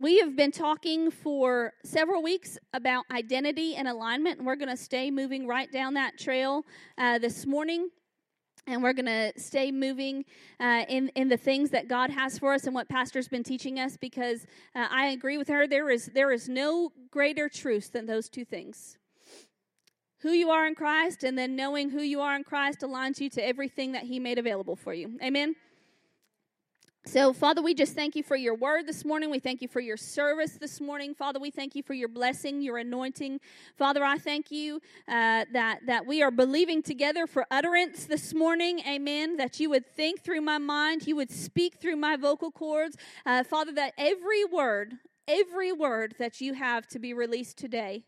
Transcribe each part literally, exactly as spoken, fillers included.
We have been talking for several weeks about identity and alignment, and we're going to stay moving right down that trail uh, this morning. And we're going to stay moving uh, in, in the things that God has for us and what Pastor's been teaching us, because uh, I agree with her. There is, there is no greater truth than those two things. Who you are in Christ, and then knowing who you are in Christ aligns you to everything that He made available for you. Amen? So, Father, we just thank you for your word this morning. We thank you for your service this morning. Father, we thank you for your blessing, your anointing. Father, I thank you uh, that, that we are believing together for utterance this morning. Amen. That you would think through my mind. You would speak through my vocal cords. Uh, Father, that every word, every word that you have to be released today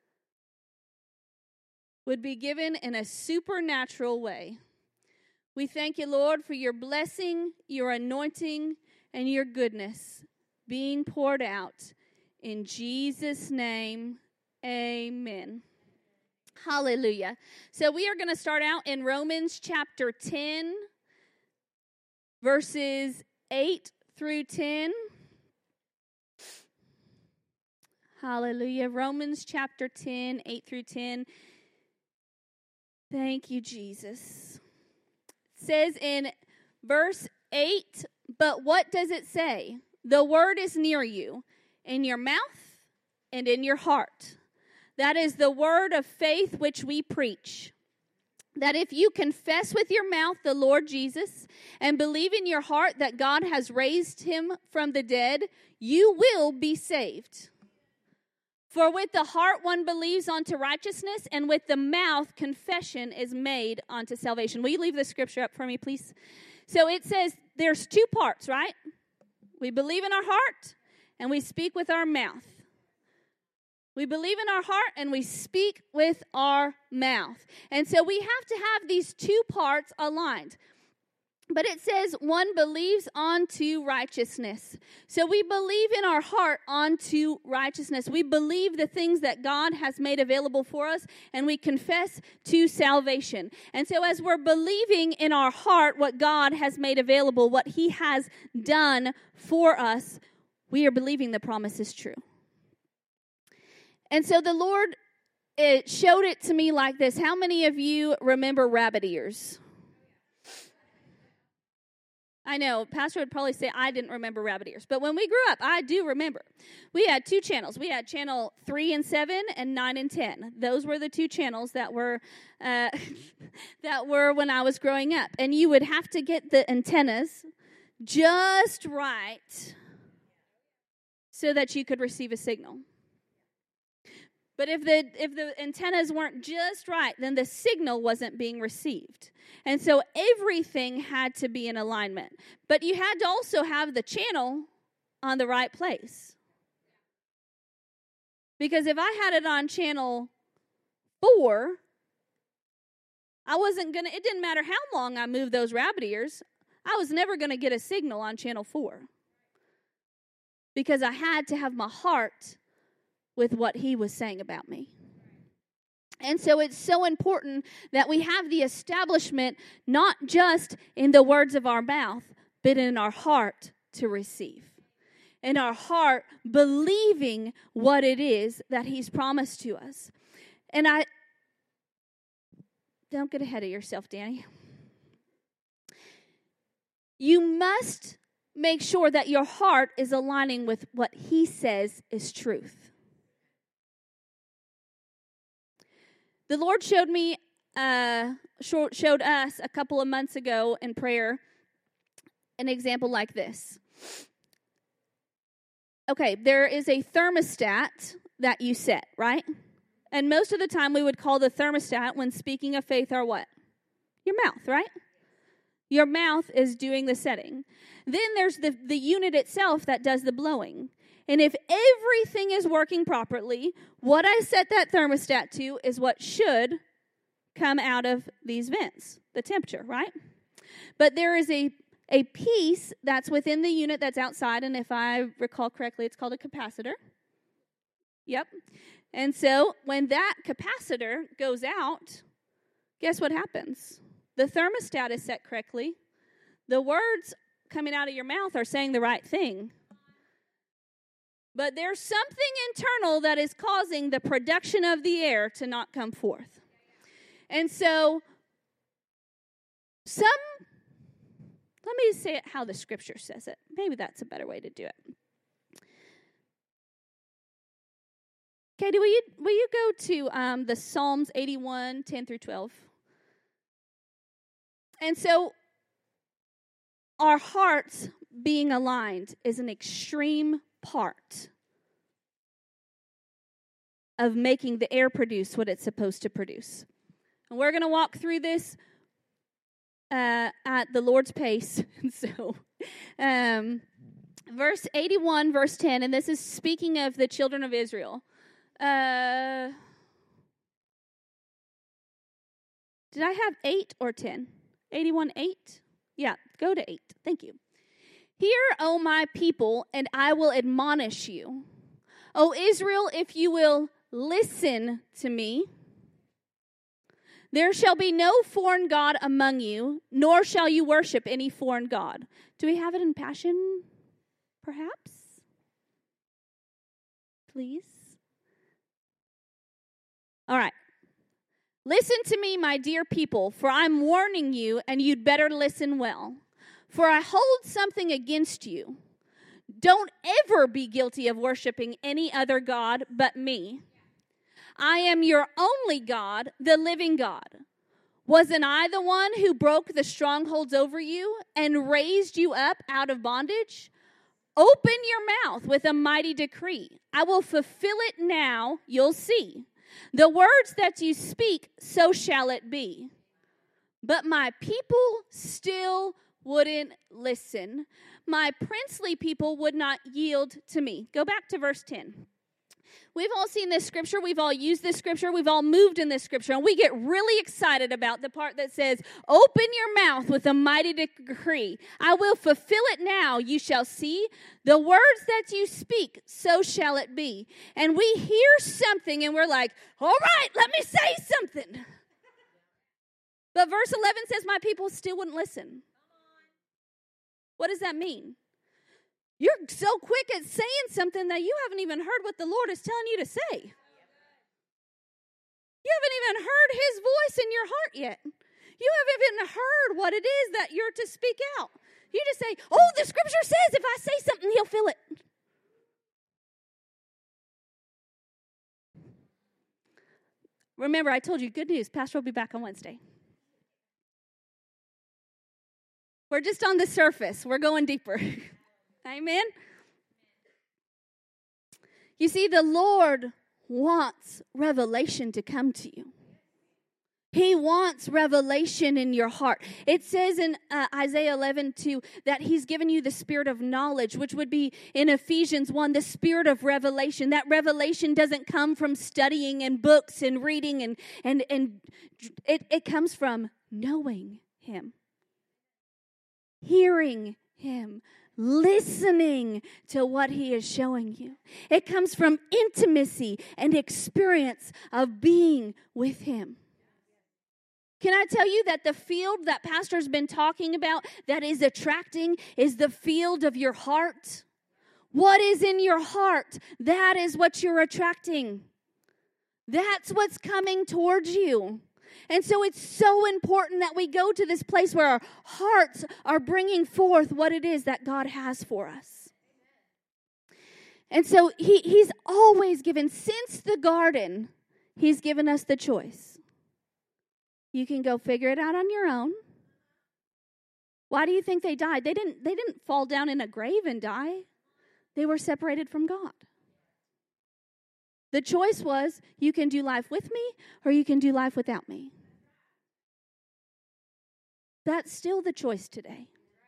would be given in a supernatural way. We thank you, Lord, for your blessing, your anointing, and your goodness being poured out. In Jesus' name, amen. Hallelujah. So we are going to start out in Romans chapter ten, verses eight through ten. Hallelujah. Romans chapter ten, eight through ten. Thank you, Jesus. Says in verse eight, but what does it say? The word is near you, in your mouth and in your heart. That is the word of faith which we preach. That if you confess with your mouth the Lord Jesus and believe in your heart that God has raised him from the dead, you will be saved. For with the heart one believes unto righteousness, and with the mouth confession is made unto salvation. Will you leave the scripture up for me, please? So it says there's two parts, right? We believe in our heart, and we speak with our mouth. We believe in our heart, and we speak with our mouth. And so we have to have these two parts aligned. But it says one believes unto righteousness. So we believe in our heart unto righteousness. We believe the things that God has made available for us, and we confess to salvation. And so as we're believing in our heart what God has made available, what he has done for us, we are believing the promise is true. And so the Lord it showed it to me like this. How many of you remember rabbit ears? I know, Pastor would probably say I didn't remember rabbit ears. But when we grew up, I do remember. We had two channels. We had channel three and seven and nine and ten. Those were the two channels that were uh, that were when I was growing up. And you would have to get the antennas just right so that you could receive a signal. But if the if the antennas weren't just right, then the signal wasn't being received. And so everything had to be in alignment. But you had to also have the channel on the right place. Because if I had it on channel four, I wasn't going to, it didn't matter how long I moved those rabbit ears, I was never going to get a signal on channel four. Because I had to have my heart with what he was saying about me. And so it's so important that we have the establishment not just in the words of our mouth, but in our heart to receive. In our heart, believing what it is that he's promised to us. And I, don't get ahead of yourself, Danny. You must make sure that your heart is aligning with what he says is truth. The Lord showed me, uh, showed us a couple of months ago in prayer an example like this. Okay, there is a thermostat that you set, right? And most of the time we would call the thermostat when speaking of faith our what? Your mouth, right? Your mouth is doing the setting. Then there's the, the unit itself that does the blowing. And if everything is working properly, what I set that thermostat to is what should come out of these vents, the temperature, right? But there is a, a piece that's within the unit that's outside, and if I recall correctly, it's called a capacitor. Yep. And so when that capacitor goes out, guess what happens? The thermostat is set correctly. The words coming out of your mouth are saying the right thing. But there's something internal that is causing the production of the air to not come forth. And so, some, let me say it how the scripture says it. Maybe that's a better way to do it. Katie, will you, will you go to um, the Psalms eighty-one, ten through twelve? And so, our hearts being aligned is an extreme part of making the air produce what it's supposed to produce. And we're going to walk through this uh, at the Lord's pace. so, um, verse eighty-one, verse ten, and this is speaking of the children of Israel. Uh, did I have eight or ten? eighty-one, eight? Yeah, go to eight. Thank you. Hear, O my people, and I will admonish you. O Israel, if you will listen to me, there shall be no foreign god among you, nor shall you worship any foreign god. Do we have it in Passion, perhaps? Please. All right. Listen to me, my dear people, for I'm warning you, and you'd better listen well. For I hold something against you. Don't ever be guilty of worshiping any other god but me. I am your only God, the living God. Wasn't I the one who broke the strongholds over you and raised you up out of bondage? Open your mouth with a mighty decree. I will fulfill it now, you'll see. The words that you speak, so shall it be. But my people still wouldn't listen. My princely people would not yield to me. Go back to verse ten. We've all seen this scripture. We've all used this scripture. We've all moved in this scripture. And we get really excited about the part that says, open your mouth with a mighty decree. I will fulfill it now. You shall see. The words that you speak, so shall it be. And we hear something and we're like, all right, let me say something. But verse eleven says, my people still wouldn't listen. What does that mean? You're so quick at saying something that you haven't even heard what the Lord is telling you to say. You haven't even heard his voice in your heart yet. You haven't even heard what it is that you're to speak out. You just say, oh, the scripture says if I say something, he'll feel it. Remember, I told you, good news, Pastor will be back on Wednesday. We're just on the surface. We're going deeper. Amen? You see, the Lord wants revelation to come to you. He wants revelation in your heart. It says in uh, Isaiah eleven two that he's given you the spirit of knowledge, which would be in Ephesians one, the spirit of revelation. That revelation doesn't come from studying and books and reading, and, and, and it, it comes from knowing him, hearing him, listening to what he is showing you. It comes from intimacy and experience of being with him. Can I tell you that the field that Pastor's been talking about that is attracting is the field of your heart? What is in your heart? That is what you're attracting. That's what's coming towards you. And so it's so important that we go to this place where our hearts are bringing forth what it is that God has for us. And so he, he's always given, since the garden, he's given us the choice. You can go figure it out on your own. Why do you think they died? They didn't, they didn't fall down in a grave and die. They were separated from God. The choice was, you can do life with me or you can do life without me. That's still the choice today.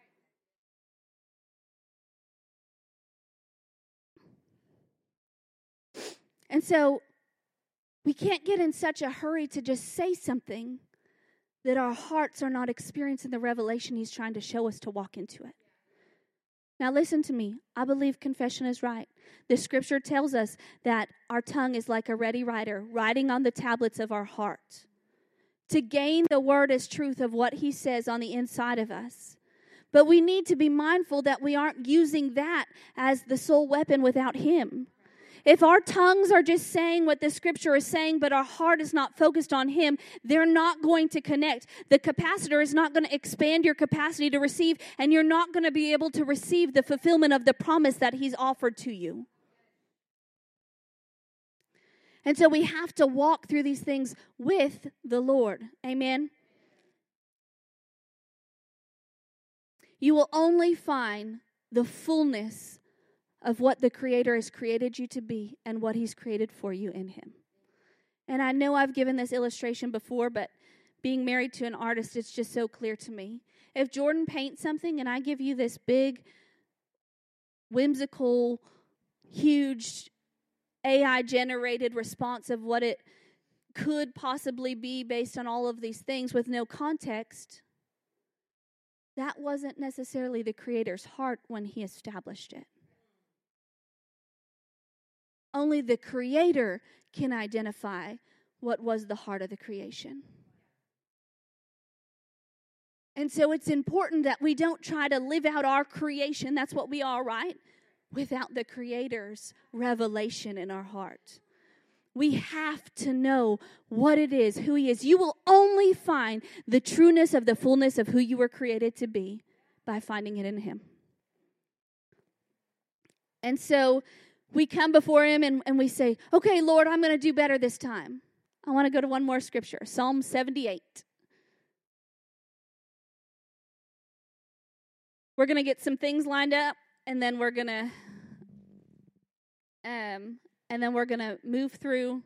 And so, we can't get in such a hurry to just say something that our hearts are not experiencing the revelation he's trying to show us to walk into it. Now listen to me. I believe confession is right. The scripture tells us that our tongue is like a ready writer, writing on the tablets of our heart, to gain the word as truth of what he says on the inside of us. But we need to be mindful that we aren't using that as the sole weapon without Him. If our tongues are just saying what the Scripture is saying, but our heart is not focused on Him, they're not going to connect. The capacitor is not going to expand your capacity to receive, and you're not going to be able to receive the fulfillment of the promise that He's offered to you. And so we have to walk through these things with the Lord. Amen? You will only find the fullness of what the Creator has created you to be and what He's created for you in Him. And I know I've given this illustration before, but being married to an artist, it's just so clear to me. If Jordan paints something and I give you this big, whimsical, huge, A I-generated response of what it could possibly be based on all of these things with no context, that wasn't necessarily the Creator's heart when He established it. Only the Creator can identify what was the heart of the creation. And so it's important that we don't try to live out our creation, that's what we are, right? Without the Creator's revelation in our heart. We have to know what it is, who He is. You will only find the trueness of the fullness of who you were created to be by finding it in Him. And so we come before Him and, and we say, okay, Lord, I'm going to do better this time. I want to go to one more scripture, Psalm seventy-eight. We're going to get some things lined up, and then we're going to, um, and then we're going to move through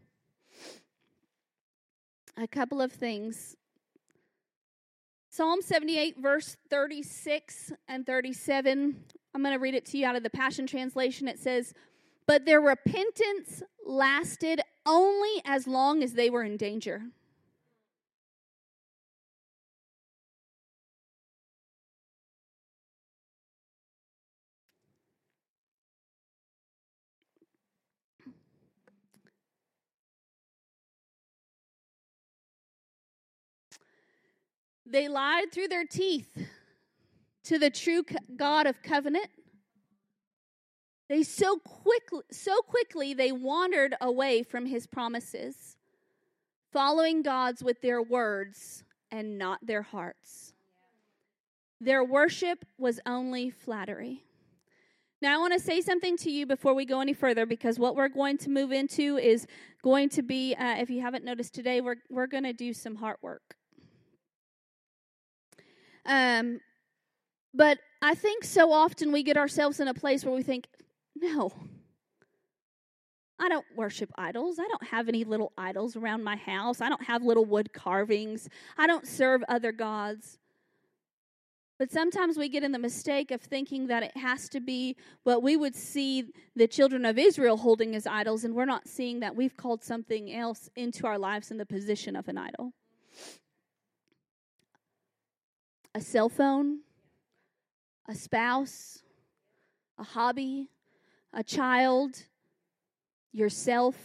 a couple of things. Psalm seventy-eight, verse thirty-six and thirty-seven. I'm going to read it to you out of the Passion Translation. It says, "But their repentance lasted only as long as they were in danger." They lied through their teeth to the true God of covenant. They so quickly, so quickly they wandered away from His promises, following God's with their words and not their hearts. Their worship was only flattery. Now, I want to say something to you before we go any further, because what we're going to move into is going to be, uh, if you haven't noticed today, we're we're going to do some heart work. Um, but I think so often we get ourselves in a place where we think, no, I don't worship idols. I don't have any little idols around my house. I don't have little wood carvings. I don't serve other gods. But sometimes we get in the mistake of thinking that it has to be what we would see the children of Israel holding as idols, and we're not seeing that we've called something else into our lives in the position of an idol. A cell phone, a spouse, a hobby, a child, yourself.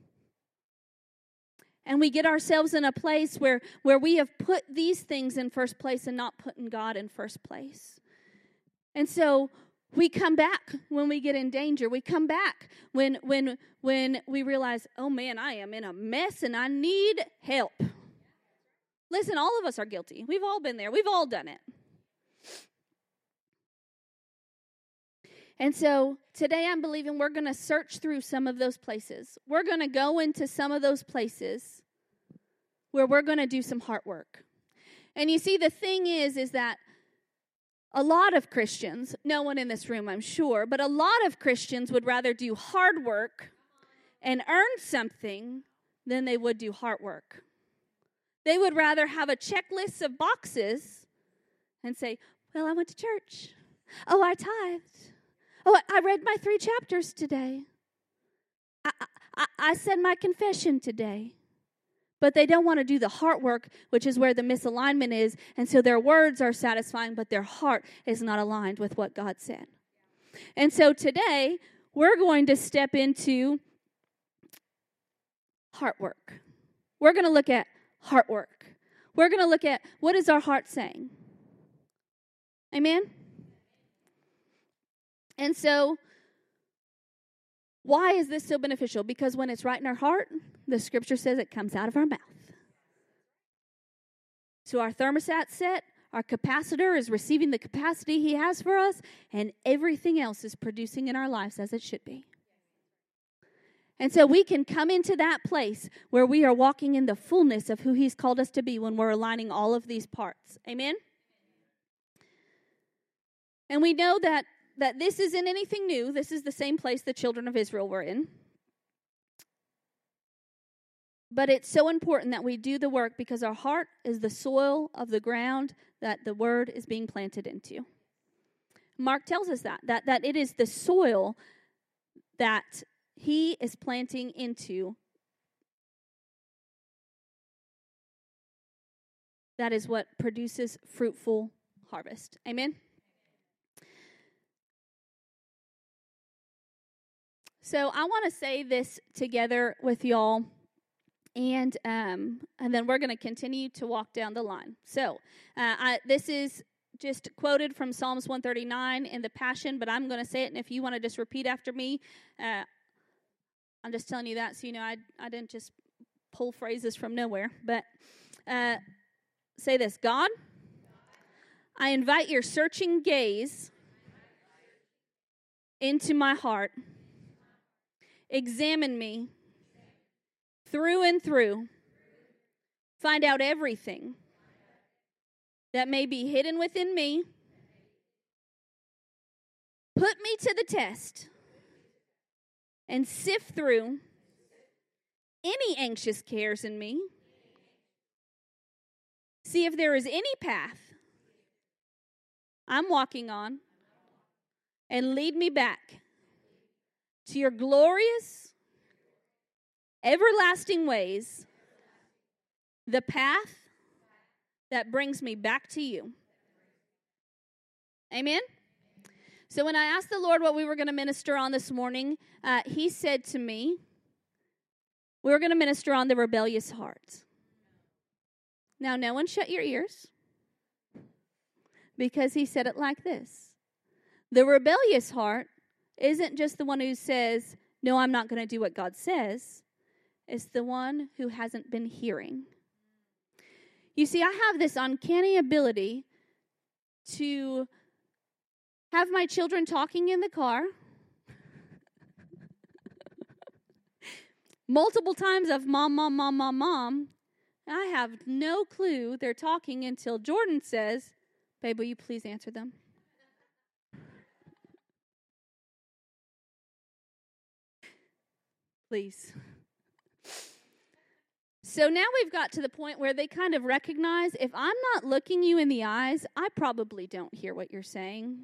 And we get ourselves in a place where, where we have put these things in first place and not putting God in first place. And so we come back when we get in danger. We come back when when when we realize, oh man, I am in a mess and I need help. Listen, all of us are guilty. We've all been there. We've all done it. And so today I'm believing we're going to search through some of those places. We're going to go into some of those places where we're going to do some heart work. And you see, the thing is, is that a lot of Christians, no one in this room I'm sure, but a lot of Christians would rather do hard work and earn something than they would do heart work. They would rather have a checklist of boxes and say, well, I went to church. Oh, I tithed. Oh, I read my three chapters today. I, I, I said my confession today. But they don't want to do the heart work, which is where the misalignment is. And so their words are satisfying, but their heart is not aligned with what God said. And so today, we're going to step into heart work. We're going to look at heart work. We're going to look at what is our heart saying. Amen? And so, why is this so beneficial? Because when it's right in our heart, the scripture says it comes out of our mouth. So our thermostat's set, our capacitor is receiving the capacity he has for us, and everything else is producing in our lives as it should be. And so we can come into that place where we are walking in the fullness of who he's called us to be when we're aligning all of these parts. Amen? And we know that, that this isn't anything new. This is the same place the children of Israel were in. But it's so important that we do the work because our heart is the soil of the ground that the word is being planted into. Mark tells us that, that, that it is the soil that he is planting into that is what produces fruitful harvest. Amen? So I want to say this together with y'all. And um, and then we're going to continue to walk down the line. So uh, I, this is just quoted from Psalms one thirty-nine in the Passion, but I'm going to say it, and if you want to just repeat after me, uh, I'm just telling you that so you know I, I didn't just pull phrases from nowhere. But uh, say this: God, I invite your searching gaze into my heart. Examine me through and through. Find out everything that may be hidden within me. Put me to the test and sift through any anxious cares in me. See if there is any path I'm walking on, and lead me back to your glorious, everlasting ways, the path that brings me back to you. Amen? So when I asked the Lord what we were going to minister on this morning, uh, he said to me, we were going to minister on the rebellious heart. Now, no one shut your ears, because he said it like this. The rebellious heart isn't just the one who says, no, I'm not going to do what God says. It's the one who hasn't been hearing. You see, I have this uncanny ability to have my children talking in the car multiple times of mom, mom, mom, mom, mom. I have no clue they're talking until Jordan says, babe, will you please answer them? Please. So now we've got to the point where they kind of recognize, if I'm not looking you in the eyes, I probably don't hear what you're saying.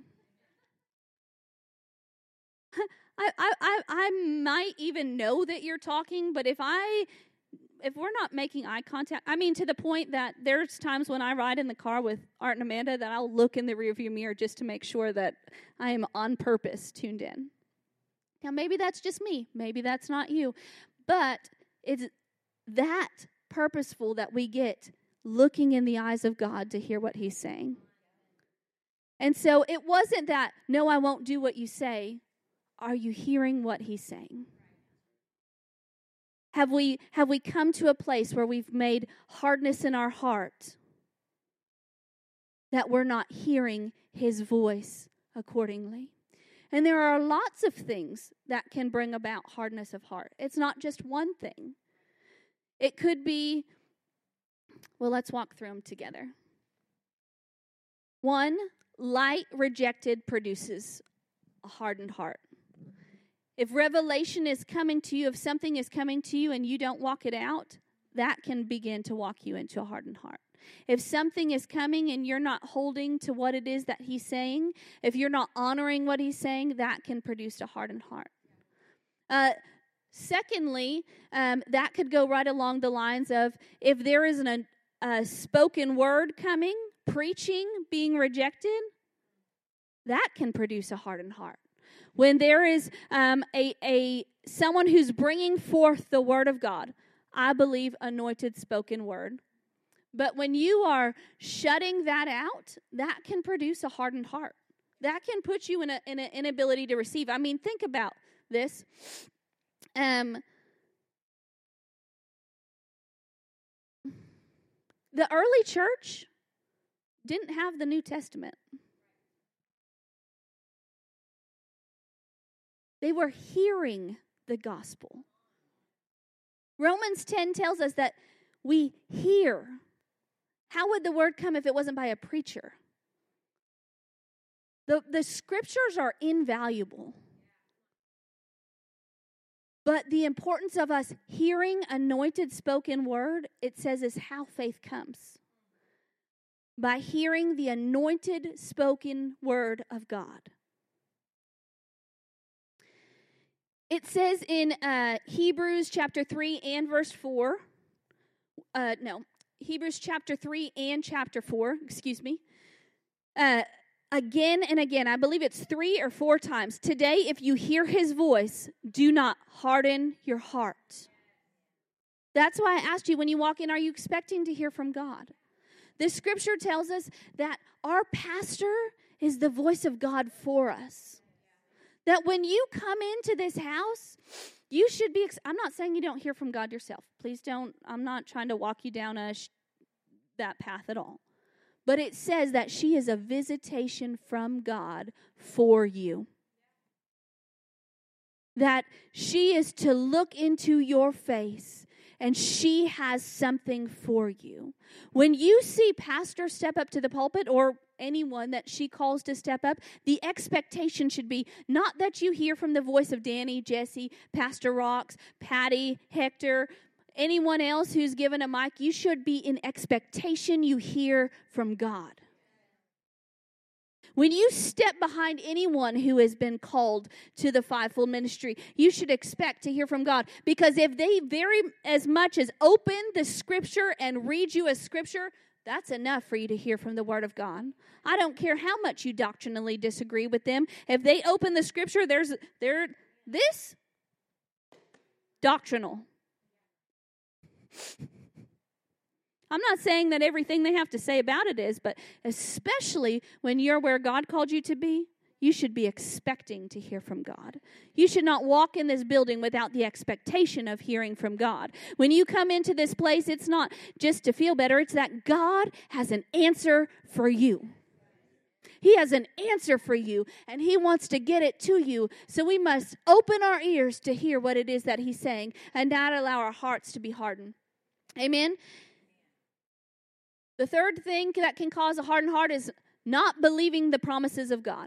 I, I, I, I might even know that you're talking, but if I, if we're not making eye contact, I mean, to the point that there's times when I ride in the car with Art and Amanda that I'll look in the rearview mirror just to make sure that I am on purpose tuned in. Now, maybe that's just me. Maybe that's not you. But it's that purposeful that we get looking in the eyes of God to hear what he's saying. And so it wasn't that, no, I won't do what you say. Are you hearing what he's saying? Have we, have we come to a place where we've made hardness in our heart that we're not hearing his voice accordingly? And there are lots of things that can bring about hardness of heart. It's not just one thing. It could be, well, let's walk through them together. One, light rejected produces a hardened heart. If revelation is coming to you, if something is coming to you and you don't walk it out, that can begin to walk you into a hardened heart. If something is coming and you're not holding to what it is that he's saying, if you're not honoring what he's saying, that can produce a hardened heart. Uh, secondly, um, that could go right along the lines of if there isn't a, a spoken word coming, preaching, being rejected, that can produce a hardened heart. When there is um, a, a someone who's bringing forth the word of God, I believe anointed spoken word, But when you are shutting that out, that can produce a hardened heart. That can put you in a in an inability to receive. I mean, think about this. Um, the early church didn't have the New Testament. They were hearing the gospel. Romans ten tells us that we hear. How would the word come if it wasn't by a preacher? The, the scriptures are invaluable. But the importance of us hearing anointed spoken word, it says, is how faith comes. By hearing the anointed spoken word of God. It says in uh, Hebrews chapter three and verse four, uh, no, Hebrews chapter three and chapter four, excuse me, uh, again and again, I believe it's three or four times. Today, if you hear his voice, do not harden your heart. That's why I asked you when you walk in, are you expecting to hear from God? This scripture tells us that our pastor is the voice of God for us. That when you come into this house, you should be, ex- I'm not saying you don't hear from God yourself. Please don't, I'm not trying to walk you down a sh- that path at all. But it says that she is a visitation from God for you. That she is to look into your face and she has something for you. When you see pastor step up to the pulpit or anyone that she calls to step up, the expectation should be not that you hear from the voice of Danny, Jesse, Pastor Rox, Patty, Hector, anyone else who's given a mic. You should be in expectation you hear from God. When you step behind anyone who has been called to the fivefold ministry, you should expect to hear from God. Because if they very as much as open the scripture and read you a scripture, that's enough for you to hear from the word of God. I don't care how much you doctrinally disagree with them. If they open the scripture, there's there this doctrinal. I'm not saying that everything they have to say about it is, but especially when you're where God called you to be, you should be expecting to hear from God. You should not walk in this building without the expectation of hearing from God. When you come into this place, it's not just to feel better. It's that God has an answer for you. He has an answer for you, and he wants to get it to you. So we must open our ears to hear what it is that he's saying and not allow our hearts to be hardened. Amen? The third thing that can cause a hardened heart is not believing the promises of God.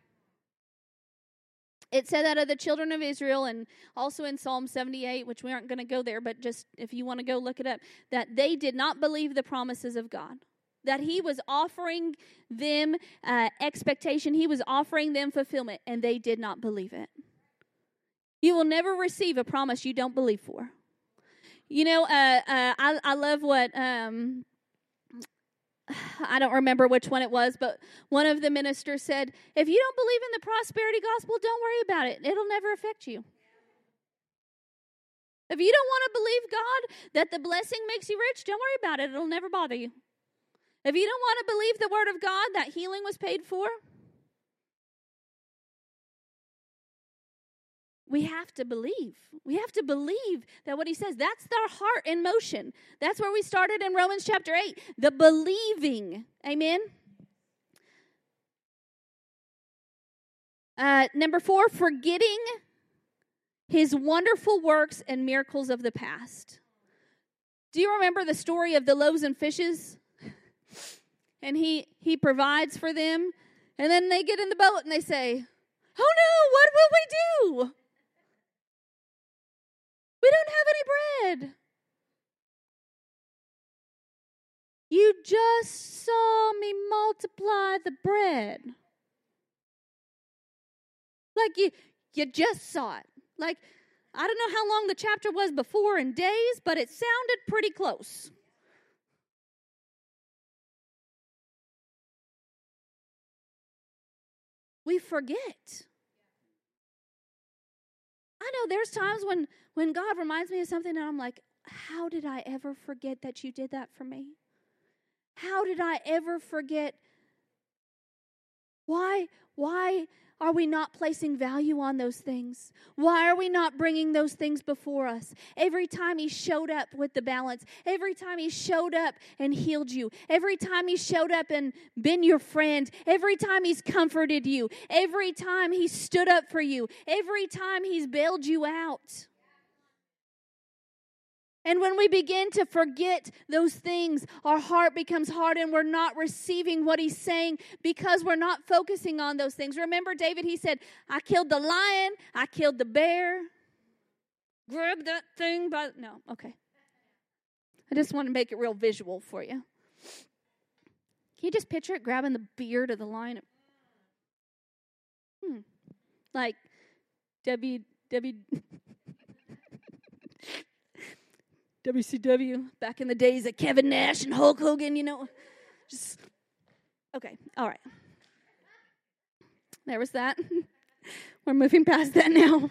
It said that of the children of Israel, and also in Psalm seventy-eight, which we aren't going to go there, but just if you want to go look it up, that they did not believe the promises of God. That he was offering them uh, expectation, he was offering them fulfillment, and they did not believe it. You will never receive a promise you don't believe for. You know, uh, uh, I, I love what... Um, I don't remember which one it was, but one of the ministers said, if you don't believe in the prosperity gospel, don't worry about it. It'll never affect you. If you don't want to believe God, that the blessing makes you rich, don't worry about it. It'll never bother you. If you don't want to believe the word of God, that healing was paid for, we have to believe. We have to believe that what he says, that's our heart in motion. That's where we started in Romans chapter eight, the believing. Amen? Uh, number four, forgetting his wonderful works and miracles of the past. Do you remember the story of the loaves and fishes? And he, he provides for them. And then they get in the boat and they say, oh no, what will we do? We don't have any bread. You just saw me multiply the bread. Like you, you just saw it. Like, I don't know how long the chapter was before in days, but it sounded pretty close. We forget. I know there's times when, when God reminds me of something and I'm like, how did I ever forget that you did that for me? How did I ever forget? Why, why are we not placing value on those things? Why are we not bringing those things before us? Every time he showed up with the balance, every time he showed up and healed you, every time he showed up and been your friend, every time he's comforted you, every time he stood up for you, every time he's bailed you out. And when we begin to forget those things, our heart becomes hard and we're not receiving what he's saying because we're not focusing on those things. Remember David, he said, I killed the lion, I killed the bear. Grab that thing by... No, okay. I just want to make it real visual for you. Can you just picture it grabbing the beard of the lion? Hmm. Like W... W... W C W, back in the days of Kevin Nash and Hulk Hogan, you know. Just, okay, all right. There was that. We're moving past that now.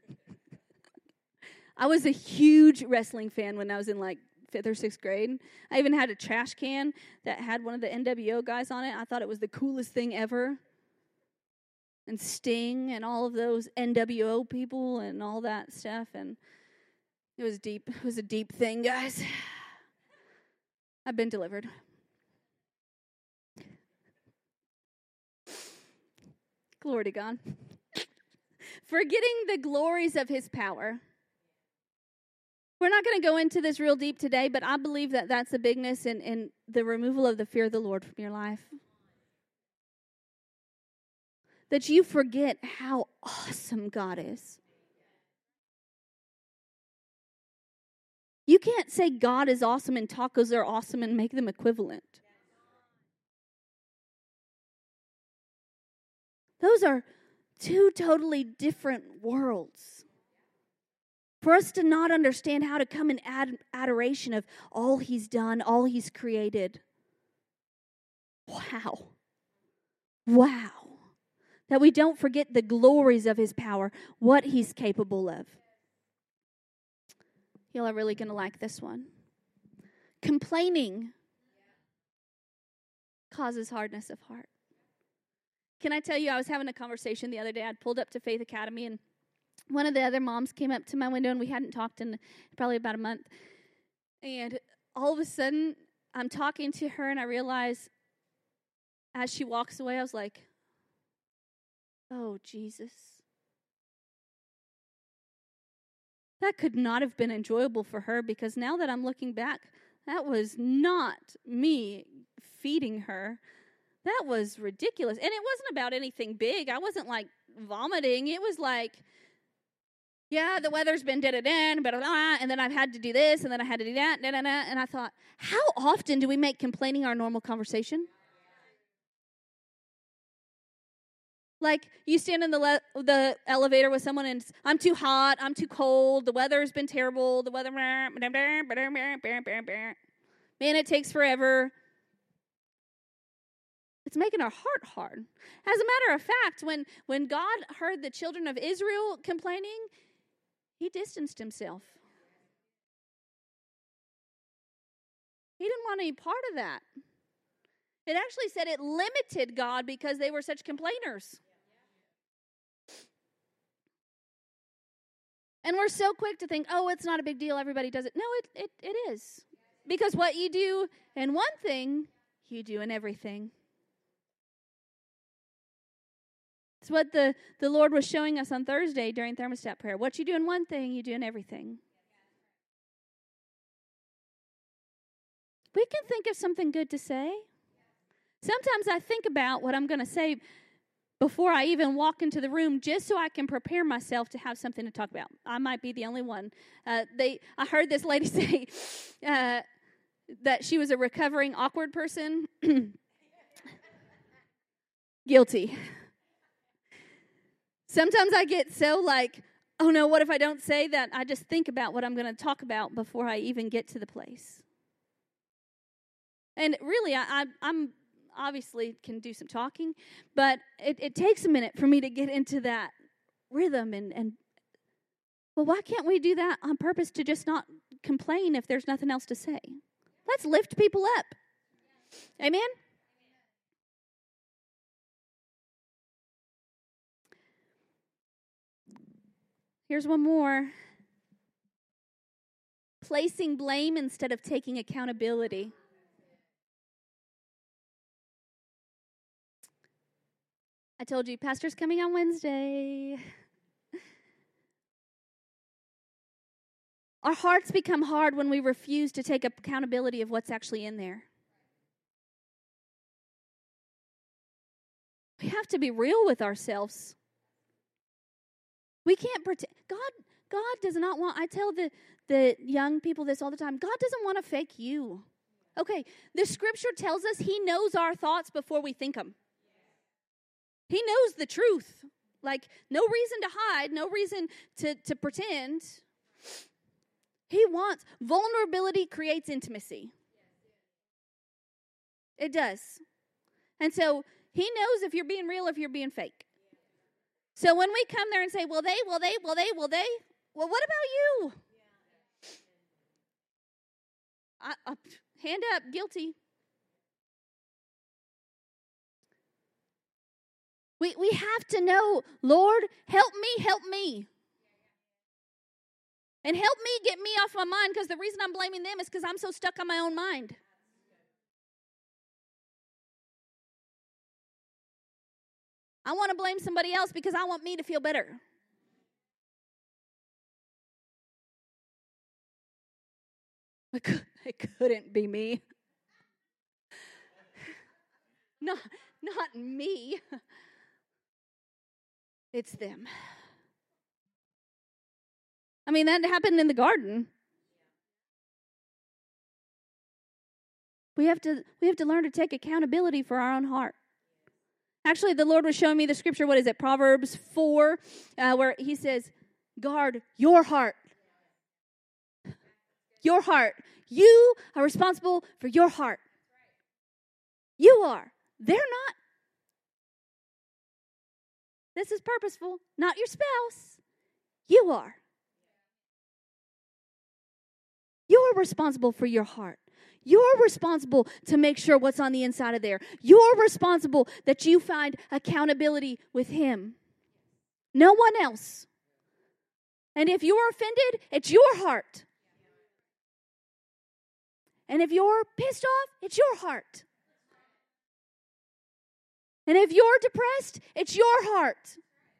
I was a huge wrestling fan when I was in like fifth or sixth grade. I even had a trash can that had one of the N W O guys on it. I thought it was the coolest thing ever. And Sting and all of those N W O people and all that stuff. And It was deep. It was a deep thing, guys. I've been delivered. Glory to God. Forgetting the glories of his power. We're not going to go into this real deep today, but I believe that that's the bigness in, in the removal of the fear of the Lord from your life. That you forget how awesome God is. You can't say God is awesome and tacos are awesome and make them equivalent. Those are two totally different worlds. For us to not understand how to come in ad- adoration of all he's done, all he's created. Wow. Wow. That we don't forget the glories of his power, what he's capable of. Y'all are really going to like this one. Complaining causes hardness of heart. Can I tell you, I was having a conversation the other day. I'd pulled up to Faith Academy, and one of the other moms came up to my window, and we hadn't talked in probably about a month. And all of a sudden, I'm talking to her, and I realize as she walks away, I was like, oh, Jesus. That could not have been enjoyable for her, because now that I'm looking back, that was not me feeding her. That was ridiculous. And it wasn't about anything big. I wasn't like vomiting. It was like, yeah, the weather's been da-da-da, blah, blah, blah, and then I've had to do this, and then I had to do that, da-da-da. And I thought, how often do we make complaining our normal conversation? Like, you stand in the le- the elevator with someone and I'm too hot, I'm too cold, the weather's been terrible, the weather, man, it takes forever. It's making our heart hard. As a matter of fact, when, when God heard the children of Israel complaining, he distanced himself. He didn't want any part of that. It actually said it limited God because they were such complainers. And we're so quick to think, oh, it's not a big deal, everybody does it. No, it, it, it is. Because what you do in one thing, you do in everything. It's what the, the Lord was showing us on Thursday during thermostat prayer. What you do in one thing, you do in everything. We can think of something good to say. Sometimes I think about what I'm going to say before I even walk into the room, just so I can prepare myself to have something to talk about. I might be the only one. Uh, they, I heard this lady say uh, that she was a recovering awkward person. Guilty. Sometimes I get so like, oh no, what if I don't say that? I just think about what I'm going to talk about before I even get to the place. And really, I, I, I'm obviously can do some talking, but it, it takes a minute for me to get into that rhythm. And, and, well, why can't we do that on purpose to just not complain if there's nothing else to say? Let's lift people up. Amen? Here's one more. Placing blame instead of taking accountability. I told you, Pastor's coming on Wednesday. Our hearts become hard when we refuse to take accountability of what's actually in there. We have to be real with ourselves. We can't pretend. God, God does not want, I tell the, the young people this all the time, God doesn't want to fake you. Okay, the scripture tells us he knows our thoughts before we think them. He knows the truth. Like, no reason to hide, no reason to, to pretend. He wants, vulnerability creates intimacy. It does. And so, he knows if you're being real, if you're being fake. So when we come there and say, well, they, well, they, well, they, well, they, well, what about you? I, I, hand up, guilty. We, we have to know, Lord, help me, help me. And help me get me off my mind, because the reason I'm blaming them is because I'm so stuck on my own mind. I want to blame somebody else because I want me to feel better. It, could, it couldn't be me. Not, not me. It's them. I mean, that happened in the garden. We have to we have to learn to take accountability for our own heart. Actually, the Lord was showing me the scripture, what is it, Proverbs four, uh, where he says, guard your heart. Your heart. You are responsible for your heart. You are. They're not. This is purposeful. Not your spouse. You are. You're responsible for your heart. You're responsible to make sure what's on the inside of there. You're responsible that you find accountability with him. No one else. And if you're offended, it's your heart. And if you're pissed off, it's your heart. And if you're depressed, it's your heart.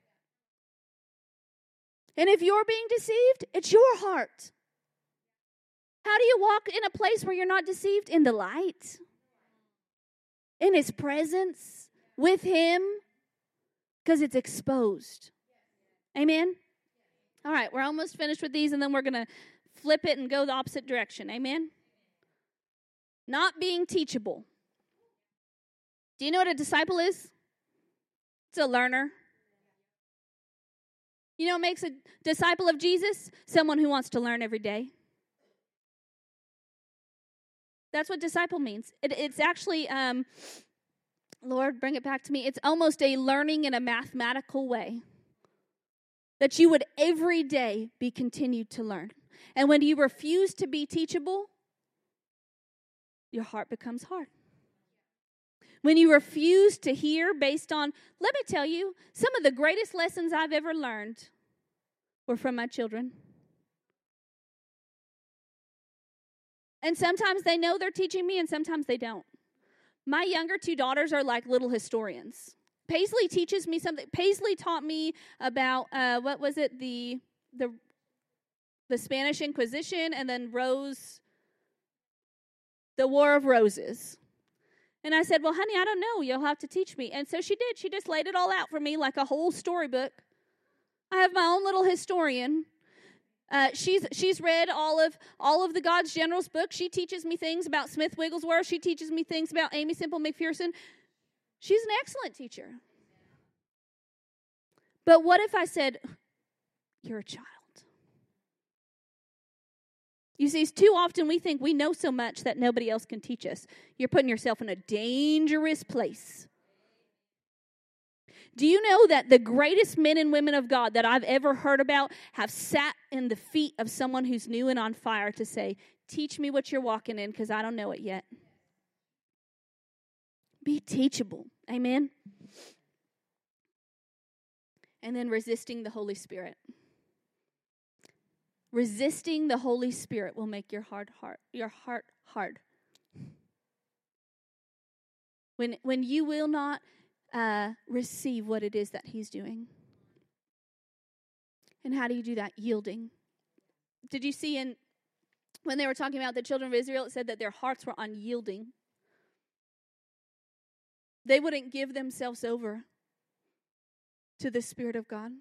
And if you're being deceived, it's your heart. How do you walk in a place where you're not deceived? In the light. In his presence. With him. Because it's exposed. Amen? All right, we're almost finished with these, and then we're going to flip it and go the opposite direction. Amen? Not being teachable. Do you know what a disciple is? It's a learner. You know what makes a disciple of Jesus? Someone who wants to learn every day. That's what disciple means. It, it's actually, um, Lord, bring it back to me. It's almost a learning in a mathematical way. That you would every day be continued to learn. And when you refuse to be teachable, your heart becomes hard. When you refuse to hear based on, let me tell you, some of the greatest lessons I've ever learned were from my children. And sometimes they know they're teaching me, and sometimes they don't. My younger two daughters are like little historians. Paisley teaches me something. Paisley taught me about, uh, what was it, the, the, the Spanish Inquisition, and then Rose, the War of Roses. And I said, well, honey, I don't know. You'll have to teach me. And so she did. She just laid it all out for me like a whole storybook. I have my own little historian. Uh, she's she's read all of all of the God's Generals book. She teaches me things about Smith Wigglesworth. She teaches me things about Amy Semple McPherson. She's an excellent teacher. But what if I said, you're a child? You see, too often we think we know so much that nobody else can teach us. You're putting yourself in a dangerous place. Do you know that the greatest men and women of God that I've ever heard about have sat in the feet of someone who's new and on fire to say, teach me what you're walking in because I don't know it yet. Be teachable. Amen. And then resisting the Holy Spirit. Resisting the Holy Spirit will make your hard heart, your heart hard. When when you will not uh, receive what it is that He's doing. And how do you do that? Yielding. Did you see in when they were talking about the children of Israel, it said that their hearts were unyielding. They wouldn't give themselves over to the Spirit of God.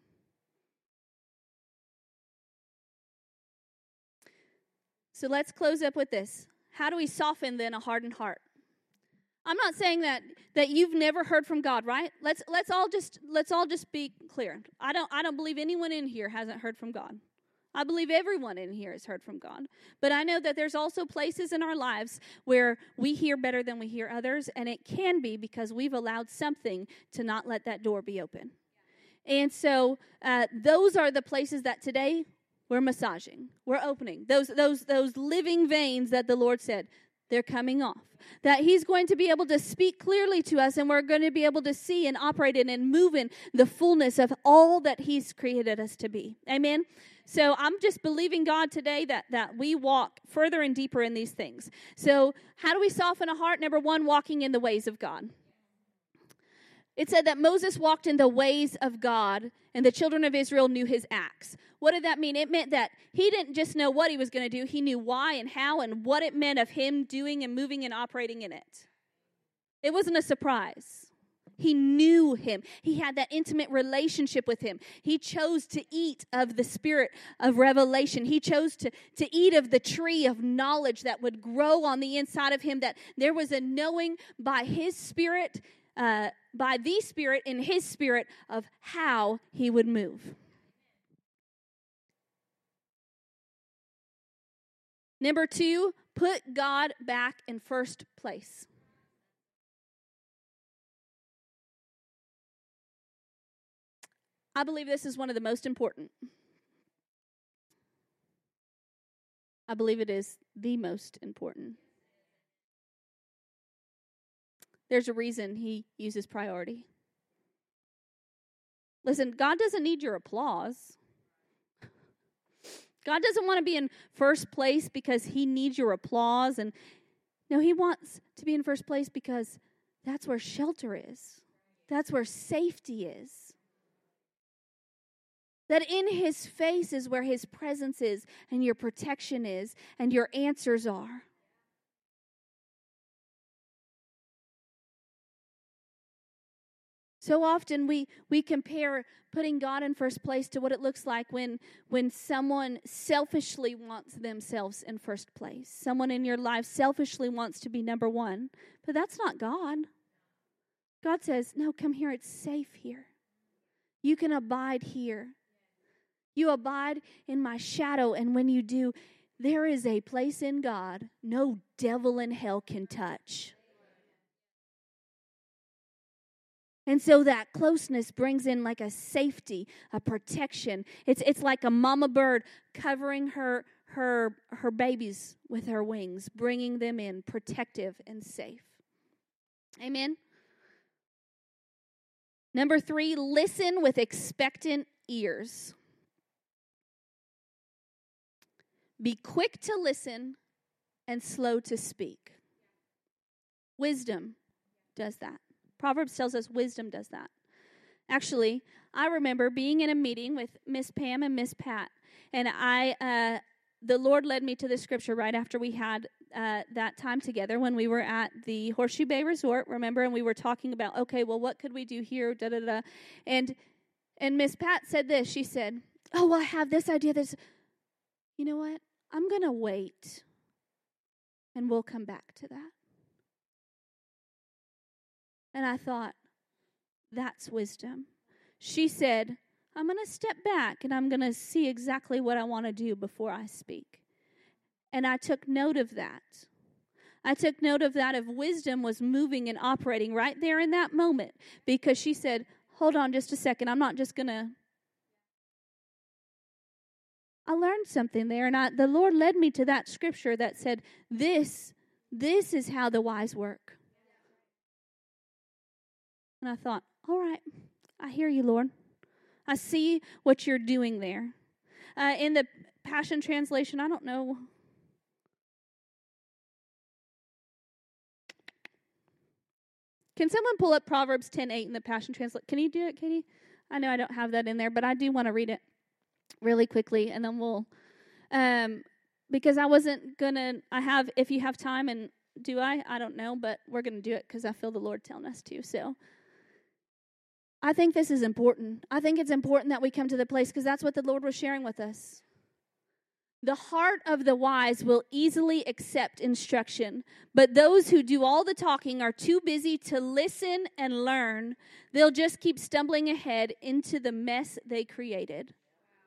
So let's close up with this. How do we soften then a hardened heart? I'm not saying that that you've never heard from God, right? Let's let's all just let's all just be clear. I don't I don't believe anyone in here hasn't heard from God. I believe everyone in here has heard from God. But I know that there's also places in our lives where we hear better than we hear others, and it can be because we've allowed something to not let that door be open. And so uh, those are the places that today we're massaging, we're opening. Those those those living veins that the Lord said, they're coming off. That He's going to be able to speak clearly to us, and we're going to be able to see and operate in and move in the fullness of all that He's created us to be. Amen? So I'm just believing God today that, that we walk further and deeper in these things. So how do we soften a heart? Number one, walking in the ways of God. It said that Moses walked in the ways of God, and the children of Israel knew His acts. What did that mean? It meant that he didn't just know what he was going to do. He knew why and how and what it meant of him doing and moving and operating in it. It wasn't a surprise. He knew Him. He had that intimate relationship with Him. He chose to eat of the spirit of revelation. He chose to, to eat of the tree of knowledge that would grow on the inside of him, that there was a knowing by His Spirit, uh, by the Spirit in His Spirit of how He would move. Number two, put God back in first place. I believe this is one of the most important. I believe it is the most important. There's a reason He uses priority. Listen, God doesn't need your applause. God doesn't want to be in first place because He needs your applause. And no, He wants to be in first place because that's where shelter is. That's where safety is. That in His face is where His presence is and your protection is and your answers are. So often we, we compare putting God in first place to what it looks like when, when someone selfishly wants themselves in first place. Someone in your life selfishly wants to be number one. But that's not God. God says, no, come here. It's safe here. You can abide here. You abide in my shadow, and when you do, there is a place in God no devil in hell can touch. And so that closeness brings in like a safety, a protection. It's it's like a mama bird covering her her her babies with her wings, bringing them in protective and safe. Amen. Number three, listen with expectant ears. Be quick to listen and slow to speak. Wisdom does that. Proverbs tells us wisdom does that. Actually, I remember being in a meeting with Miss Pam and Miss Pat, and I, uh, the Lord led me to the scripture right after we had uh, that time together when we were at the Horseshoe Bay Resort. Remember, and we were talking about, okay, well, what could we do here? Da da da. And and Miss Pat said this. She said, "Oh, I have this idea. This, you know what? I'm gonna wait, and we'll come back to that." And I thought, that's wisdom. She said, I'm going to step back and I'm going to see exactly what I want to do before I speak. And I took note of that. I took note of that, of wisdom was moving and operating right there in that moment, because she said, hold on just a second. I'm not just going to. I learned something there, and I, the Lord led me to that scripture that said, this, this is how the wise work. And I thought, all right, I hear you, Lord. I see what you're doing there. Uh, in the Passion Translation, I don't know. Can someone pull up Proverbs ten eight in the Passion Translation? Can you do it, Katie? I know I don't have that in there, but I do want to read it really quickly, and then we'll, um, because I wasn't going to, I have, if you have time, and do I? I don't know, but we're going to do it because I feel the Lord telling us to, so. I think this is important. I think it's important that we come to the place because that's what the Lord was sharing with us. The heart of the wise will easily accept instruction, but those who do all the talking are too busy to listen and learn. They'll just keep stumbling ahead into the mess they created.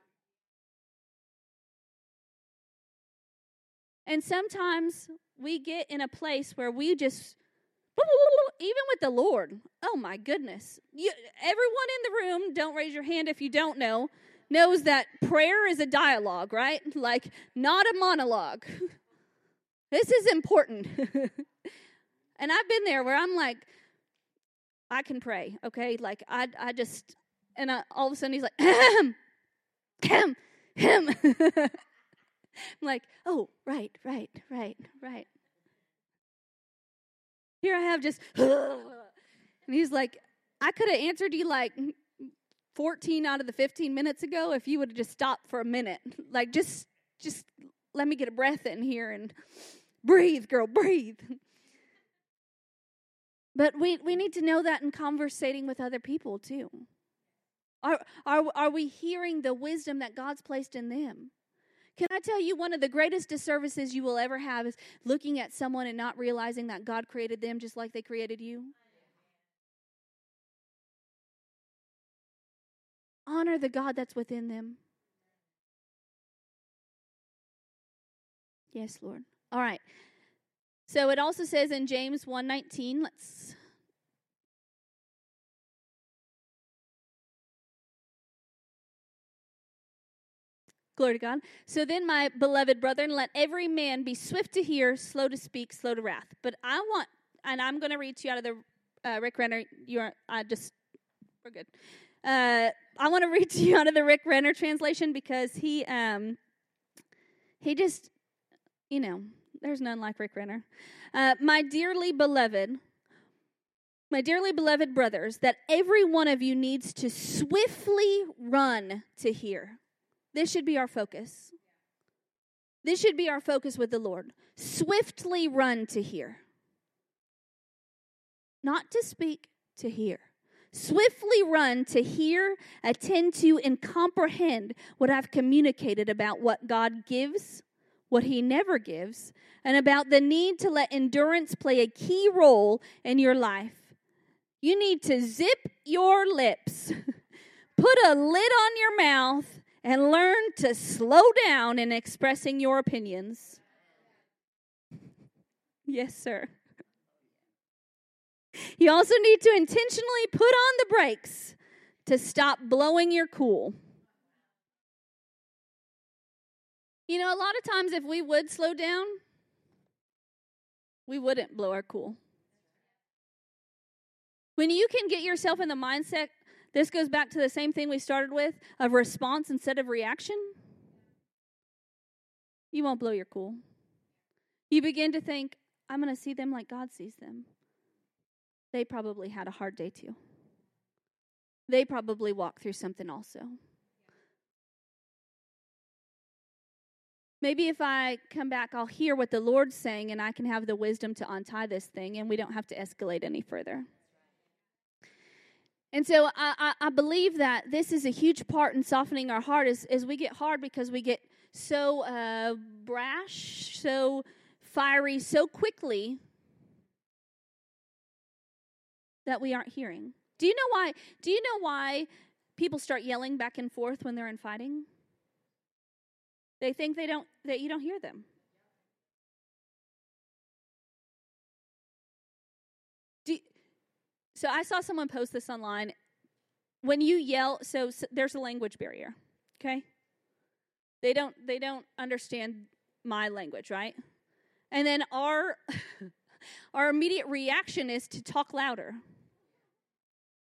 And sometimes we get in a place where we just, even with the Lord, oh my goodness. You, everyone in the room, don't raise your hand if you don't know, knows that prayer is a dialogue, right? Like, not a monologue. This is important. And I've been there where I'm like, I can pray, okay? Like, I I just, and I, all of a sudden he's like, ahem, ahem, ahem. I'm like, oh, right, right, right, right. Here I have just, and he's like, I could have answered you like fourteen out of the fifteen minutes ago if you would have just stopped for a minute. Like, just, just let me get a breath in here and breathe, girl, breathe. But we, we need to know that in conversating with other people too. Are, are, are we hearing the wisdom that God's placed in them? Can I tell you, one of the greatest disservices you will ever have is looking at someone and not realizing that God created them just like they created you? Honor the God that's within them. Yes, Lord. All right. So it also says in James one nineteen, let's... Glory to God. So then, my beloved brethren, let every man be swift to hear, slow to speak, slow to wrath. But I want, and I'm going to read to you out of the uh, Rick Renner. You're, I just, we're good. Uh, I want to read to you out of the Rick Renner translation because he, um, he just, you know, there's none like Rick Renner. Uh, my dearly beloved, my dearly beloved brothers, that every one of you needs to swiftly run to hear. This should be our focus. This should be our focus with the Lord. Swiftly run to hear. Not to speak, to hear. Swiftly run to hear, attend to, and comprehend what I've communicated about what God gives, what He never gives, and about the need to let endurance play a key role in your life. You need to zip your lips, put a lid on your mouth, and learn to slow down in expressing your opinions. Yes, sir. You also need to intentionally put on the brakes to stop blowing your cool. You know, a lot of times if we would slow down, we wouldn't blow our cool. When you can get yourself in the mindset, this goes back to the same thing we started with, of response instead of reaction, you won't blow your cool. You begin to think, I'm going to see them like God sees them. They probably had a hard day too. They probably walked through something also. Maybe if I come back, I'll hear what the Lord's saying, and I can have the wisdom to untie this thing, and we don't have to escalate any further. And so I, I, I believe that this is a huge part in softening our heart as, as we get hard because we get so uh, brash, so fiery, so quickly that we aren't hearing. Do you know why? Do you know why people start yelling back and forth when they're in fighting? They think they don't that you don't hear them. Do, so I saw someone post this online. When you yell, so, so there's a language barrier, okay? They don't they don't understand my language, right? And then our our immediate reaction is to talk louder.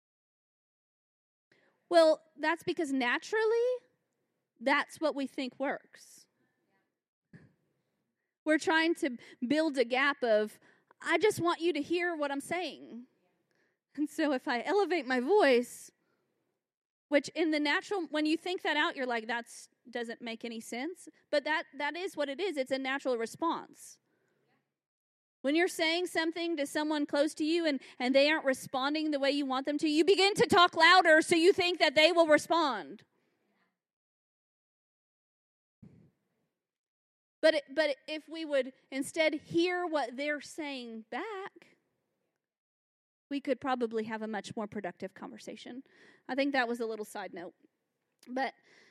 Well, that's because naturally, that's what we think works. We're trying to build a gap of, I just want you to hear what I'm saying. And so if I elevate my voice, which in the natural, when you think that out, you're like, that doesn't make any sense. But that that is what it is. It's a natural response. When you're saying something to someone close to you and, and they aren't responding the way you want them to, you begin to talk louder so you think that they will respond. But it, but if we would instead hear what they're saying back, we could probably have a much more productive conversation. I think that was a little side note. But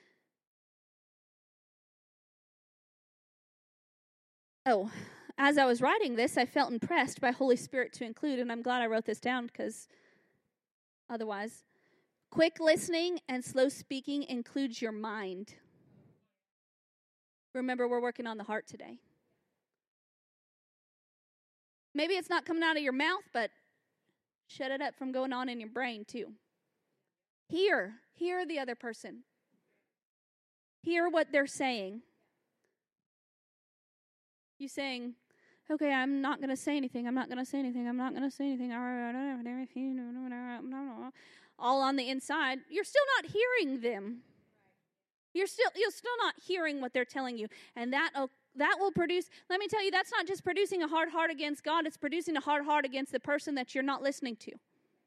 oh, as I was writing this, I felt impressed by Holy Spirit to include, and I'm glad I wrote this down because otherwise, quick listening and slow speaking includes your mind. Remember, we're working on the heart today. Maybe it's not coming out of your mouth, but shut it up from going on in your brain too. Hear. Hear the other person. Hear what they're saying. You saying, okay, I'm not going to say anything. I'm not going to say anything. I'm not going to say anything. All on the inside, you're still not hearing them. You're still you're still not hearing what they're telling you. And that that will produce, let me tell you, that's not just producing a hard heart against God. It's producing a hard heart against the person that you're not listening to.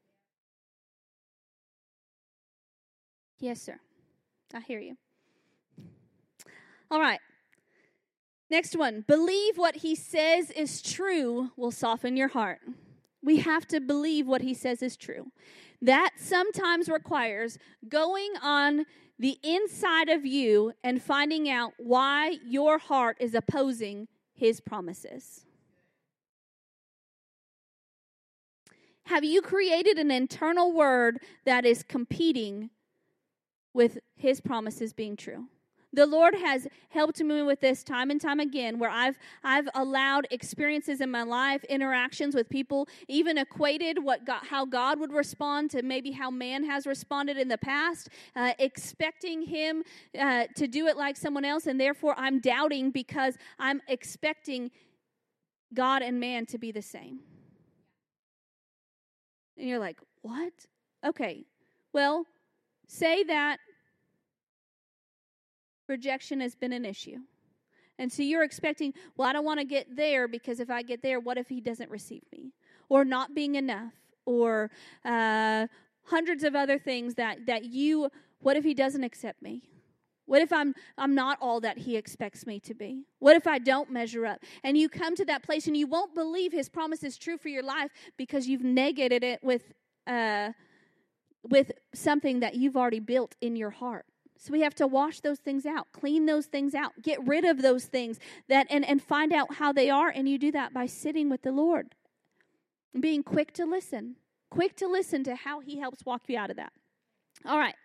Yes, sir. I hear you. All right. Next one. Believe what he says is true will soften your heart. We have to believe what he says is true. That sometimes requires going on the inside of you and finding out why your heart is opposing his promises. Have you created an internal word that is competing with his promises being true? The Lord has helped me with this time and time again, where I've I've allowed experiences in my life, interactions with people, even equated what God, how God would respond to maybe how man has responded in the past, uh, expecting him uh, to do it like someone else, and therefore I'm doubting because I'm expecting God and man to be the same. And you're like, what? Okay, well, say that rejection has been an issue. And so you're expecting, well, I don't want to get there because if I get there, what if he doesn't receive me? Or not being enough? Or uh, hundreds of other things that, that you, what if he doesn't accept me? What if I'm I'm not all that he expects me to be? What if I don't measure up? And you come to that place and you won't believe his promise is true for your life because you've negated it with uh, with something that you've already built in your heart. So we have to wash those things out, clean those things out, get rid of those things that and, and find out how they are. And you do that by sitting with the Lord and being quick to listen, quick to listen to how he helps walk you out of that. All right.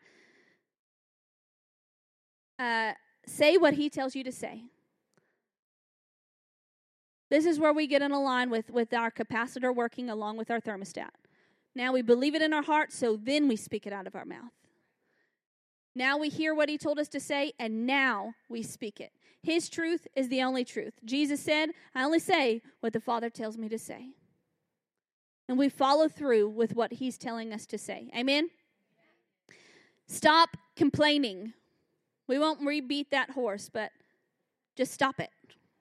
Uh, say what he tells you to say. This is where we get in a line with, with our capacitor working along with our thermostat. Now we believe it in our heart, so then we speak it out of our mouth. Now we hear what he told us to say, and now we speak it. His truth is the only truth. Jesus said, I only say what the Father tells me to say. And we follow through with what he's telling us to say. Amen? Stop complaining. We won't rebeat that horse, but just stop it.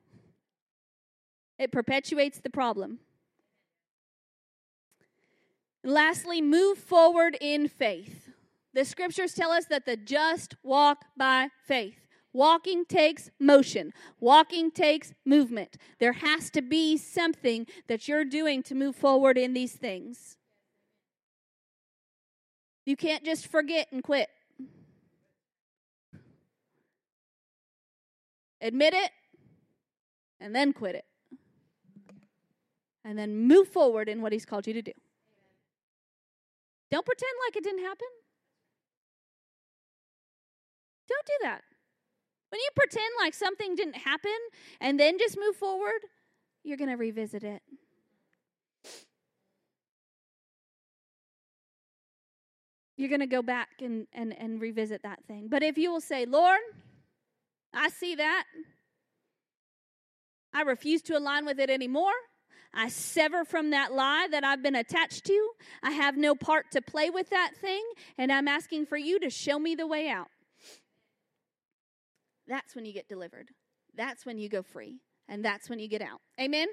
It perpetuates the problem. And lastly, move forward in faith. The scriptures tell us that the just walk by faith. Walking takes motion. Walking takes movement. There has to be something that you're doing to move forward in these things. You can't just forget and quit. Admit it, and then quit it. And then move forward in what he's called you to do. Don't pretend like it didn't happen. Don't do that. When you pretend like something didn't happen and then just move forward, you're going to revisit it. you're going to go back and, and, and revisit that thing. But if you will say, Lord, I see that. I refuse to align with it anymore. I sever from that lie that I've been attached to. I have no part to play with that thing, and I'm asking for you to show me the way out. That's when you get delivered. That's when you go free, and that's when you get out. Amen?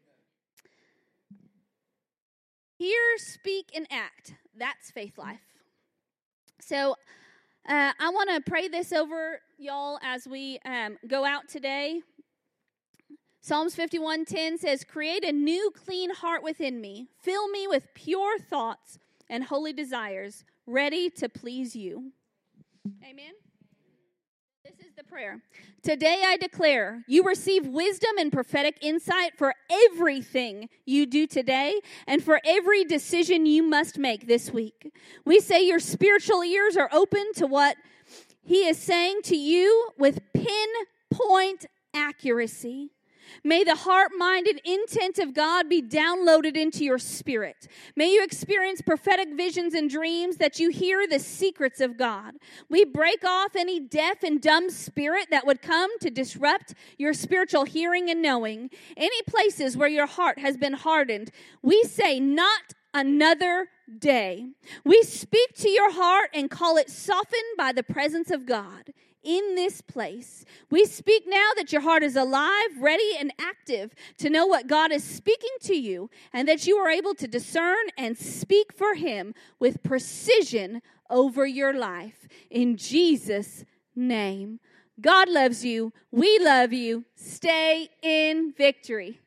Hear, speak, and act. That's faith life. So uh, I want to pray this over y'all as we um, go out today. Psalms fifty-one ten says, create a new clean heart within me. Fill me with pure thoughts and holy desires, ready to please you. Amen. This is the prayer. Today I declare you receive wisdom and prophetic insight for everything you do today and for every decision you must make this week. We say your spiritual ears are open to what he is saying to you with pinpoint accuracy. May the heart, mind, and intent of God be downloaded into your spirit. May you experience prophetic visions and dreams that you hear the secrets of God. We break off any deaf and dumb spirit that would come to disrupt your spiritual hearing and knowing. Any places where your heart has been hardened, we say, not another day. We speak to your heart and call it softened by the presence of God. In this place, we speak now that your heart is alive, ready, and active to know what God is speaking to you, and that you are able to discern and speak for him with precision over your life. In Jesus' name. God loves you. We love you. Stay in victory.